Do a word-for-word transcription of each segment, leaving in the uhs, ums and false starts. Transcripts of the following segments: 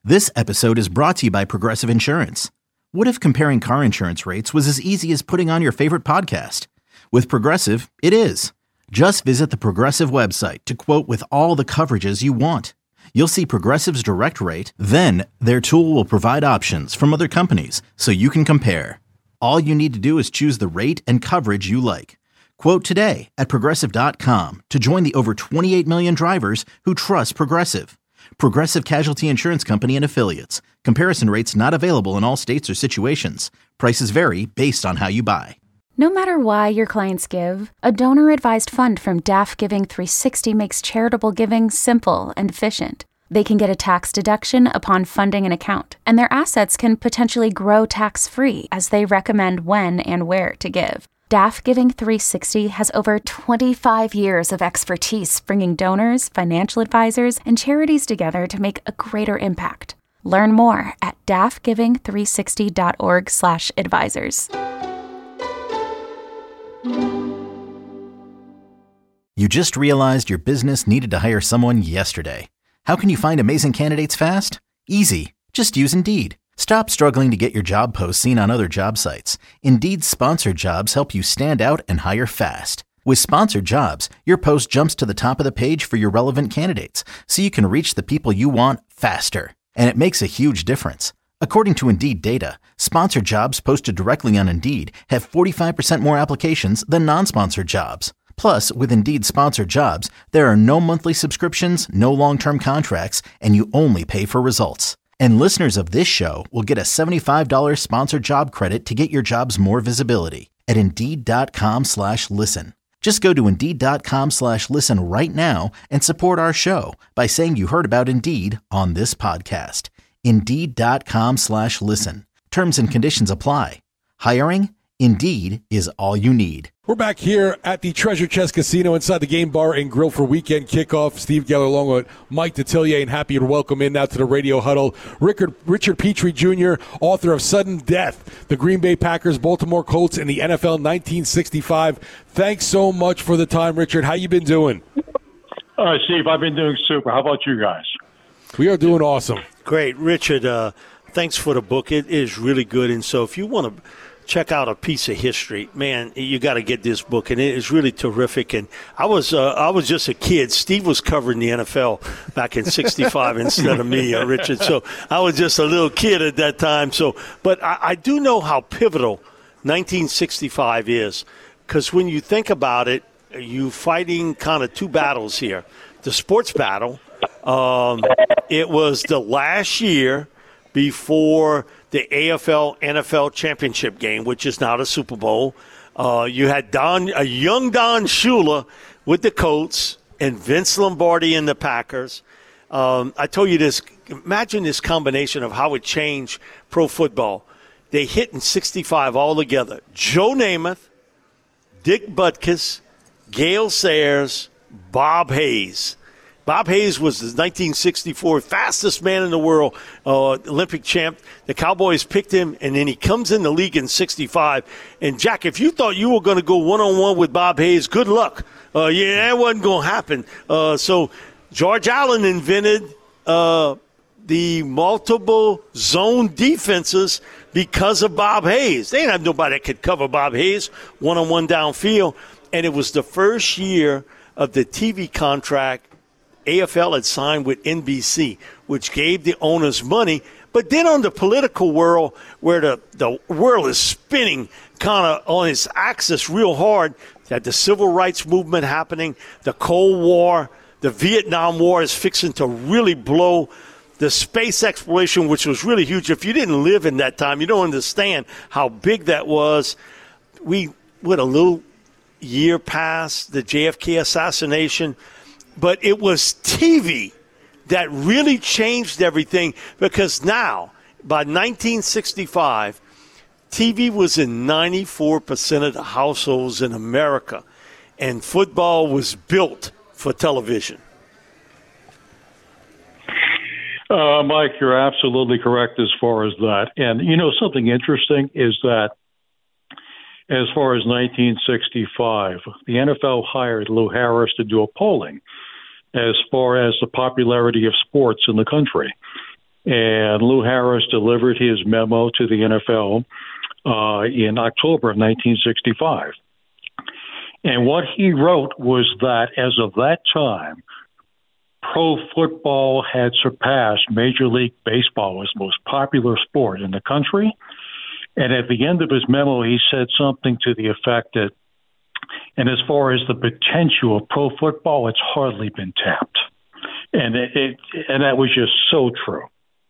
This episode is brought to you by Progressive Insurance. What if comparing car insurance rates was as easy as putting on your favorite podcast? With Progressive, it is. Just visit the Progressive website to quote with all the coverages you want. You'll see Progressive's direct rate, then their tool will provide options from other companies so you can compare. All you need to do is choose the rate and coverage you like. Quote today at progressive dot com to join the over twenty-eight million drivers who trust Progressive. Progressive Casualty Insurance Company and Affiliates. Comparison rates not available in all states or situations. Prices vary based on how you buy. No matter why your clients give, a donor-advised fund from D A F Giving three sixty makes charitable giving simple and efficient. They can get a tax deduction upon funding an account, and their assets can potentially grow tax-free as they recommend when and where to give. D A F Giving three sixty has over twenty-five years of expertise bringing donors, financial advisors, and charities together to make a greater impact. Learn more at daffgiving three sixty dot org slash advisors. You just realized your business needed to hire someone yesterday. How can you find amazing candidates fast? Easy. Just use Indeed. Stop struggling to get your job posts seen on other job sites. Indeed's sponsored jobs help you stand out and hire fast. With sponsored jobs, your post jumps to the top of the page for your relevant candidates, so you can reach the people you want faster. And it makes a huge difference. According to Indeed data, sponsored jobs posted directly on Indeed have forty-five percent more applications than non-sponsored jobs. Plus, with Indeed sponsored jobs, there are no monthly subscriptions, no long-term contracts, and you only pay for results. And listeners of this show will get a seventy-five dollars sponsored job credit to get your jobs more visibility at Indeed.com slash listen. Just go to Indeed.com slash listen right now and support our show by saying you heard about Indeed on this podcast. Indeed.com slash listen. Terms and conditions apply. Hiring? Indeed is all you need. We're back here at the Treasure Chest Casino inside the Game Bar and Grill for weekend kickoff. Steve Geller along with Mike Detillier, and happy to welcome in now to the radio huddle Richard, Richard Petrie Junior, author of Sudden Death, the Green Bay Packers, Baltimore Colts, and the N F L nineteen sixty-five. Thanks so much for the time, Richard. How you been doing? Uh, Steve, I've been doing super. How about you guys? We are doing awesome. Great. Richard, uh, thanks for the book. It is really good. And so if you want to check out a piece of history, man, you got to get this book, and it is really terrific. And I was uh, I was just a kid. Steve was covering the N F L back in sixty-five instead of me, uh, Richard. So I was just a little kid at that time. So, but I, I do know how pivotal nineteen sixty-five is, because when you think about it, you fighting kind of two battles here. The sports battle, um, it was the last year before the A F L N F L championship game, which is now the Super Bowl. Uh, you had Don, a young Don Shula with the Colts and Vince Lombardi and the Packers. Um, I told you this. Imagine this combination of how it changed pro football. They hit in sixty-five all together. Joe Namath, Dick Butkus, Gale Sayers, Bob Hayes. Bob Hayes was the nineteen sixty-four fastest man in the world, uh, Olympic champ. The Cowboys picked him, and then he comes in the league in sixty-five. And, Jack, if you thought you were going to go one-on-one with Bob Hayes, good luck. Uh, yeah, that wasn't going to happen. Uh, so George Allen invented uh, the multiple zone defenses because of Bob Hayes. They didn't have nobody that could cover Bob Hayes one-on-one downfield. And it was the first year of the T V contract A F L had signed with N B C, which gave the owners money. But then on the political world, where the, the world is spinning kind of on its axis real hard, that the civil rights movement happening, the Cold War, the Vietnam War is fixing to really blow, the space exploration, which was really huge. If you didn't live in that time, you don't understand how big that was. We, with a little year past the J F K assassination, but it was T V that really changed everything, because now, by nineteen sixty-five, T V was in ninety-four percent of the households in America, and football was built for television. Uh, Mike, you're absolutely correct as far as that. And, you know, something interesting is that as far as nineteen sixty-five, the N F L hired Lou Harris to do a polling as far as the popularity of sports in the country. And Lou Harris delivered his memo to the N F L uh, in October of nineteen sixty-five. And what he wrote was that as of that time, pro football had surpassed Major League Baseball as the most popular sport in the country. And at the end of his memo, he said something to the effect that, and as far as the potential of pro football, it's hardly been tapped. And it, it and that was just so true.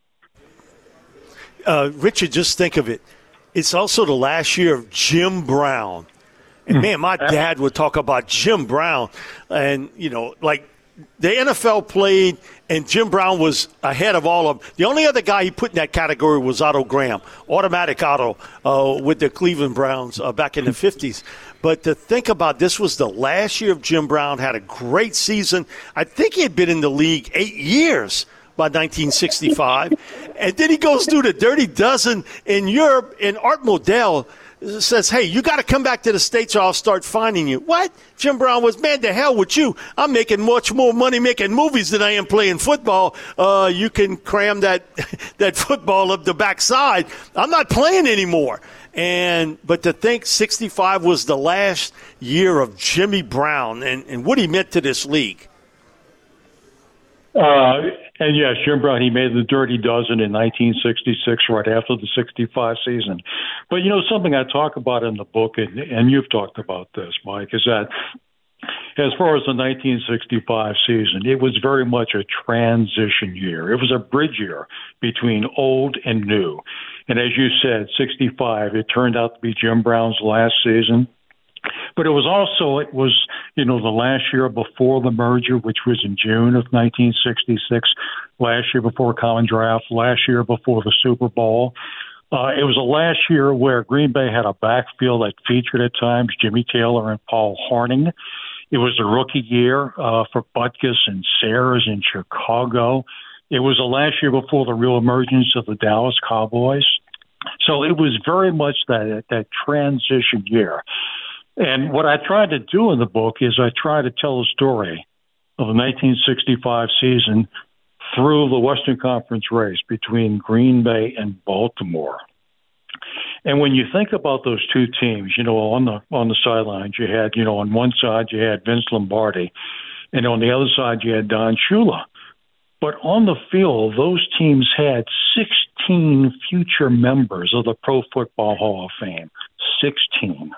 Uh, Richard, just think of it. It's also the last year of Jim Brown. And, man, my dad would talk about Jim Brown. And, you know, like the N F L played, and Jim Brown was ahead of all of them. The only other guy he put in that category was Otto Graham, automatic Otto, uh, with the Cleveland Browns uh, back in the fifties. But to think about, this was the last year of Jim Brown, had a great season. I think he had been in the league eight years by nineteen sixty-five. And then he goes through the Dirty Dozen in Europe, and Art Modell says, hey, you got to come back to the States or I'll start finding you. What? Jim Brown was, man, the hell with you. I'm making much more money making movies than I am playing football. Uh, you can cram that that football up the backside. I'm not playing anymore. And but to think sixty-five was the last year of Jimmy Brown and, and what he meant to this league. Uh, and yes, Jim Brown, he made the Dirty Dozen in nineteen sixty-six, right after the sixty-five season. But, you know, something I talk about in the book, and, and you've talked about this, Mike, is that as far as the nineteen sixty-five season, it was very much a transition year. It was a bridge year between old and new. And as you said, sixty-five, it turned out to be Jim Brown's last season. But it was also, it was, you know, the last year before the merger, which was in June of nineteen sixty-six, last year before Common Draft, last year before the Super Bowl. Uh, it was the last year where Green Bay had a backfield that featured at times Jimmy Taylor and Paul Hornung. It was a rookie year uh, for Butkus and Sayers in Chicago. It was the last year before the real emergence of the Dallas Cowboys. So it was very much that that transition year. And what I tried to do in the book is I tried to tell the story of the nineteen sixty-five season through the Western Conference race between Green Bay and Baltimore. And when you think about those two teams, you know, on the on the sidelines, you had, you know, on one side you had Vince Lombardi, and on the other side you had Don Shula. But on the field, those teams had sixteen future members of the Pro Football Hall of Fame. sixteen.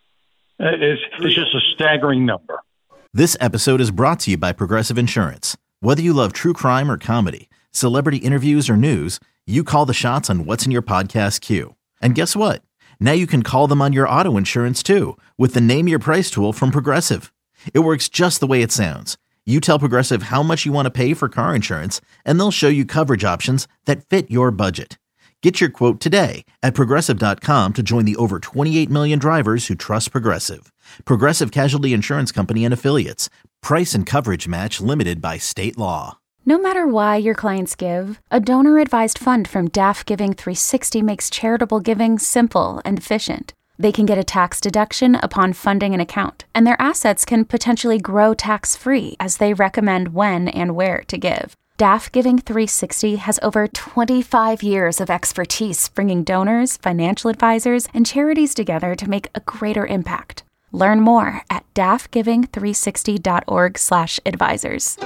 It's, it's just a staggering number. This episode is brought to you by Progressive Insurance. Whether you love true crime or comedy, celebrity interviews or news, you call the shots on what's in your podcast queue. And guess what? Now you can call them on your auto insurance too with the Name Your Price tool from Progressive. It works just the way it sounds. You tell Progressive how much you want to pay for car insurance, and they'll show you coverage options that fit your budget. Get your quote today at Progressive dot com to join the over twenty-eight million drivers who trust Progressive. Progressive Casualty Insurance Company and Affiliates. Price and coverage match limited by state law. No matter why your clients give, a donor-advised fund from D A F Giving three sixty makes charitable giving simple and efficient. They can get a tax deduction upon funding an account, and their assets can potentially grow tax-free as they recommend when and where to give. D A F Giving three sixty has over twenty-five years of expertise bringing donors, financial advisors, and charities together to make a greater impact. Learn more at D A F giving three sixty dot org slash advisors.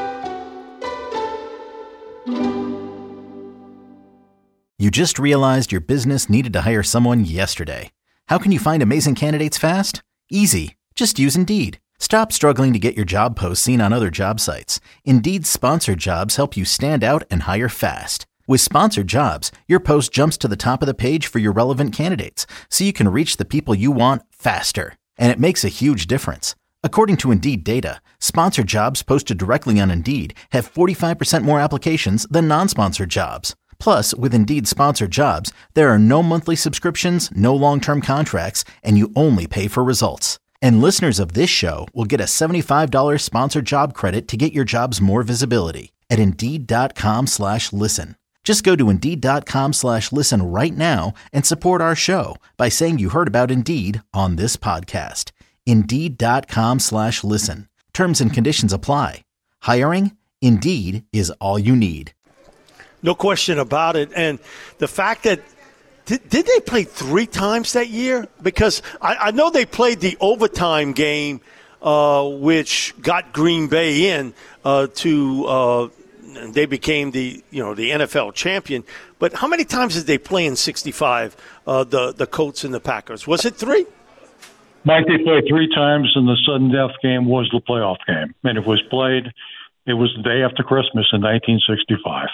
You just realized your business needed to hire someone yesterday. How can you find amazing candidates fast? Easy. Just use Indeed. Stop struggling to get your job posts seen on other job sites. Indeed's sponsored jobs help you stand out and hire fast. With sponsored jobs, your post jumps to the top of the page for your relevant candidates, so you can reach the people you want faster. And it makes a huge difference. According to Indeed data, sponsored jobs posted directly on Indeed have forty-five percent more applications than non-sponsored jobs. Plus, with Indeed sponsored jobs, there are no monthly subscriptions, no long-term contracts, and you only pay for results. And listeners of this show will get a seventy-five dollars sponsored job credit to get your jobs more visibility at Indeed.com slash listen. Just go to Indeed.com slash listen right now and support our show by saying you heard about Indeed on this podcast. Indeed.com slash listen. Terms and conditions apply. Hiring? Indeed is all you need. No question about it. And the fact that did, did they play three times that year? Because I, I know they played the overtime game, uh, which got Green Bay in uh, to uh, they became the you know the N F L champion. But how many times did they play in sixty-five? Uh, the the Colts and the Packers. Was it three? Mike, they played three times, and the sudden death game was the playoff game, and it was played. It was the day after Christmas in nineteen sixty-five.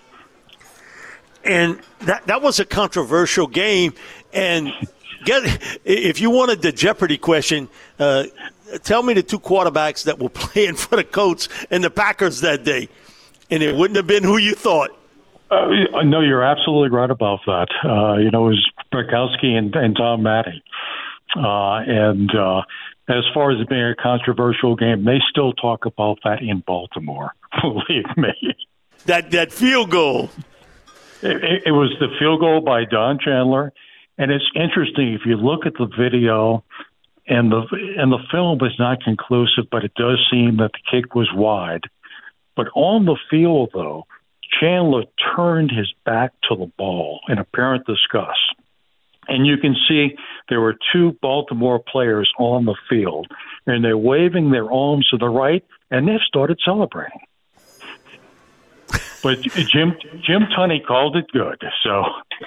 And that that was a controversial game. And get, if you wanted the Jeopardy question, uh, tell me the two quarterbacks that were playing for the Colts and the Packers that day. And it wouldn't have been who you thought. Uh, no, you're absolutely right about that. Uh, you know, it was Brikowski and, and Tom Matty. Uh, and uh, as far as it being a controversial game, they still talk about that in Baltimore, believe me. That, that field goal. It, it was the field goal by Don Chandler, and it's interesting if you look at the video, and the and the film is not conclusive, but it does seem that the kick was wide. But on the field, though, Chandler turned his back to the ball in apparent disgust, and you can see there were two Baltimore players on the field, and they're waving their arms to the right, and they've started celebrating. But Jim Jim Tunney called it good. So,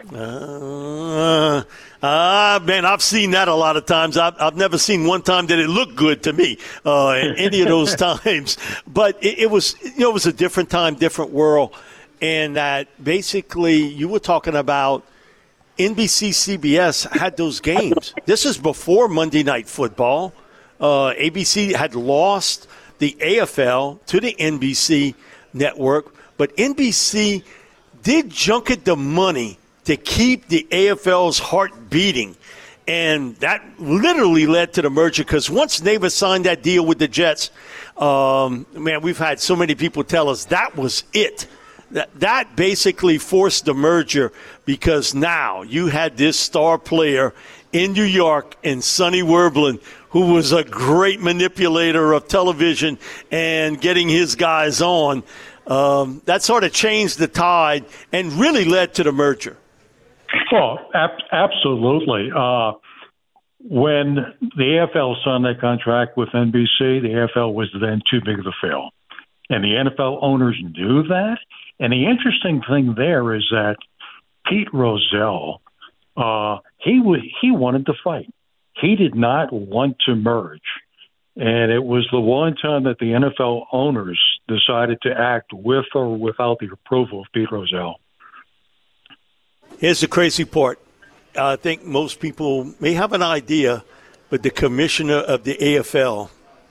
uh, uh, man, I've seen that a lot of times. I've, I've never seen one time that it looked good to me. Uh, any of those times, but it, it was you know it was a different time, different world, and that basically you were talking about N B C, C B S had those games. This is before Monday Night Football. Uh, A B C had lost the A F L to the N B C network. But N B C did junket the money to keep the A F L's heart beating. And that literally led to the merger because once Namath signed that deal with the Jets, um, man, we've had so many people tell us that was it. That, that basically forced the merger because now you had this star player in New York and Sonny Werblin, who was a great manipulator of television and getting his guys on. Um, that sort of changed the tide and really led to the merger. Well, ab- absolutely. Uh, when the A F L signed that contract with N B C, the A F L was then too big to fail. And the N F L owners knew that. And the interesting thing there is that Pete Rozelle, uh, he w- he wanted to fight. He did not want to merge. And it was the one time that the N F L owners decided to act with or without the approval of Pete Rozelle. Here's the crazy part. I think most people may have an idea, but the commissioner of the A F L,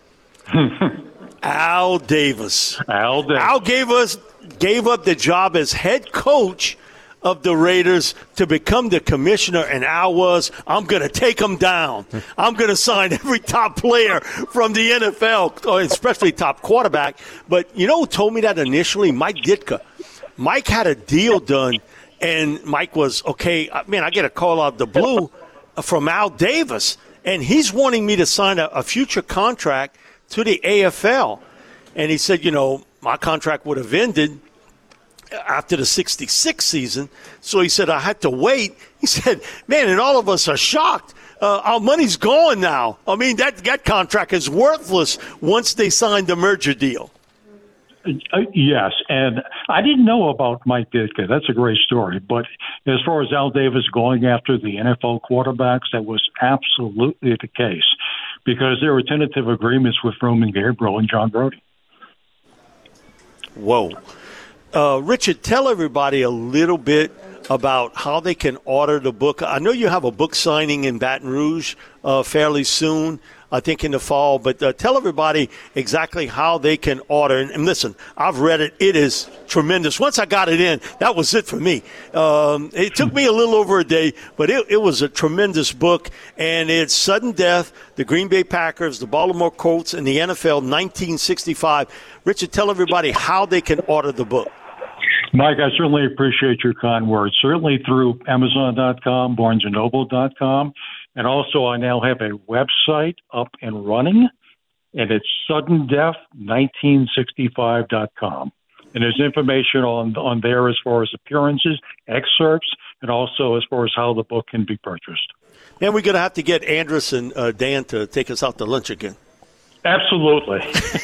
Al Davis. Al Davis. Al gave us gave up the job as head coach of the Raiders to become the commissioner, and Al was, I'm going to take them down. I'm going to sign every top player from the N F L, especially top quarterback. But you know who told me that initially? Mike Ditka. Mike had a deal done, and Mike was, okay, man, I get a call out of the blue from Al Davis, and he's wanting me to sign a, a future contract to the A F L. And he said, you know, my contract would have ended after the sixty-six season. So he said, I had to wait. He said, man, and all of us are shocked. Uh, our money's gone now. I mean, that, that contract is worthless once they signed the merger deal. Uh, yes, and I didn't know about Mike Ditka. That's a great story. But as far as Al Davis going after the N F L quarterbacks, that was absolutely the case because there were tentative agreements with Roman Gabriel and John Brody. Whoa. Uh, Richard, tell everybody a little bit about how they can order the book. I know you have a book signing in Baton Rouge uh, fairly soon, I think in the fall, but uh, tell everybody exactly how they can order. And, and listen, I've read it. It is tremendous. Once I got it in, that was it for me. Um, it took me a little over a day, but it, it was a tremendous book, and it's Sudden Death, the Green Bay Packers, the Baltimore Colts, and the N F L nineteen sixty-five. Richard, tell everybody how they can order the book. Mike, I certainly appreciate your kind words. Certainly through Amazon dot com, Barnes and Noble dot com. And also I now have a website up and running, and it's sudden death nineteen sixty-five dot com. And there's information on, on there as far as appearances, excerpts, and also as far as how the book can be purchased. Man, we're going to have to get Andrus and uh, Dan to take us out to lunch again. Absolutely.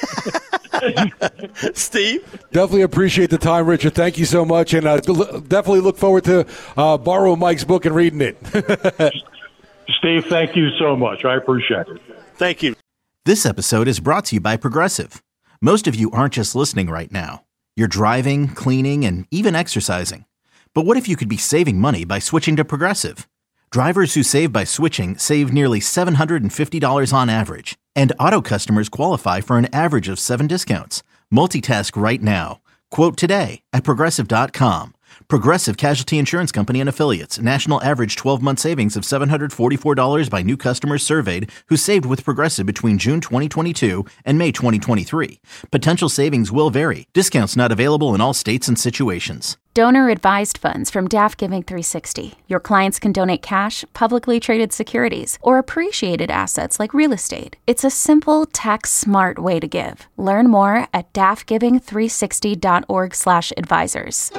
Steve? Definitely appreciate the time, Richard. Thank you so much. And uh, definitely look forward to uh, borrowing Mike's book and reading it. Steve, thank you so much. I appreciate it. Thank you. This episode is brought to you by Progressive. Most of you aren't just listening right now. You're driving, cleaning, and even exercising. But what if you could be saving money by switching to Progressive? Drivers who save by switching save nearly seven hundred fifty dollars on average. And auto customers qualify for an average of seven discounts. Multitask right now. Quote today at Progressive dot com. Progressive Casualty Insurance Company and Affiliates. National average twelve-month savings of seven hundred forty-four dollars by new customers surveyed who saved with Progressive between June twenty twenty-two and May twenty twenty-three. Potential savings will vary. Discounts not available in all states and situations. Donor-advised funds from D A F Giving three sixty. Your clients can donate cash, publicly traded securities, or appreciated assets like real estate. It's a simple, tax-smart way to give. Learn more at D A F giving three sixty dot org slash advisors.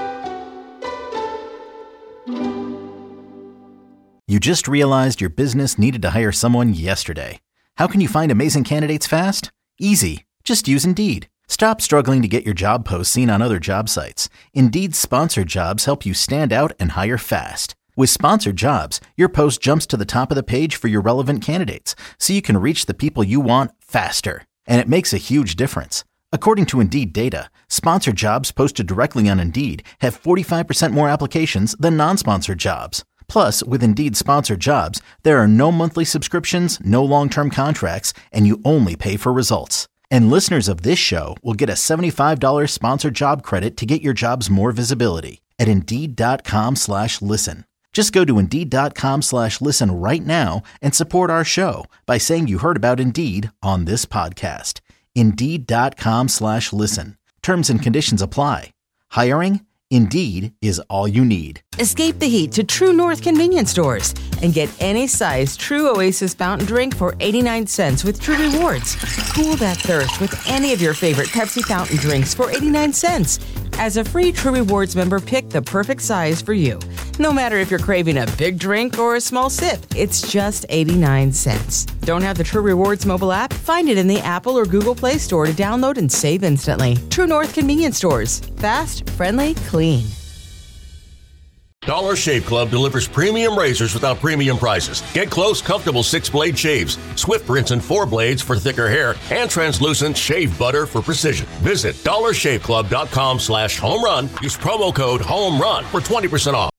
You just realized your business needed to hire someone yesterday. How can you find amazing candidates fast? Easy. Just use Indeed. Stop struggling to get your job posts seen on other job sites. Indeed's sponsored jobs help you stand out and hire fast. With sponsored jobs, your post jumps to the top of the page for your relevant candidates, so you can reach the people you want faster. And it makes a huge difference. According to Indeed data, sponsored jobs posted directly on Indeed have forty-five percent more applications than non-sponsored jobs. Plus, with Indeed sponsored jobs, there are no monthly subscriptions, no long-term contracts, and you only pay for results. And listeners of this show will get a seventy-five dollars sponsored job credit to get your jobs more visibility at Indeed.com slash listen. Just go to Indeed.com slash listen right now and support our show by saying you heard about Indeed on this podcast. Indeed.com slash listen. Terms and conditions apply. Hiring? Indeed is all you need. Escape the heat to True North convenience stores and get any size True Oasis fountain drink for eighty-nine cents with True Rewards. Cool that thirst with any of your favorite Pepsi fountain drinks for eighty-nine cents. As a free True Rewards member, pick the perfect size for you. No matter if you're craving a big drink or a small sip, it's just eighty-nine cents. Don't have the True Rewards mobile app? Find it in the Apple or Google Play Store to download and save instantly. True North convenience stores. Fast, friendly, clean. Dollar Shave Club delivers premium razors without premium prices. Get close, comfortable six-blade shaves, swift rinse and four blades for thicker hair, and translucent shave butter for precision. Visit dollarshaveclub.com slash home run. Use promo code HOME RUN for twenty percent off.